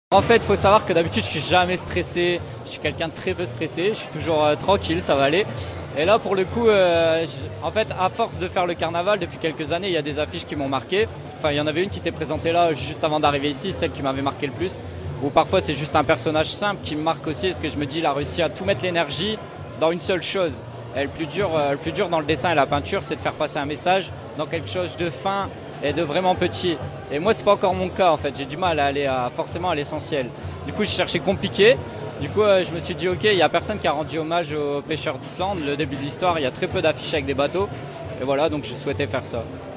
En fait, il faut savoir que d'habitude, je suis jamais stressé. Je suis quelqu'un de très peu stressé. Je suis toujours tranquille, ça va aller. Et là, pour le coup, en fait, à force de faire le carnaval depuis quelques années, il y a des affiches qui m'ont marqué. Enfin, il y en avait une qui était présentée là juste avant d'arriver ici, celle qui m'avait marqué le plus. Ou parfois, c'est juste un personnage simple qui me marque aussi. Est-ce que je me dis, il a réussi à tout mettre l'énergie dans une seule chose. Et le plus dur dans le dessin et la peinture, c'est de faire passer un message dans quelque chose de fin et de vraiment petit. Et moi, c'est pas encore mon cas en fait. J'ai du mal à aller forcément à l'essentiel. Du coup, je cherchais compliqué. Du coup, je me suis dit, ok, il n'y a personne qui a rendu hommage aux pêcheurs d'Islande. Le début de l'histoire, il y a très peu d'affiches avec des bateaux. Et voilà, donc j'ai souhaité faire ça.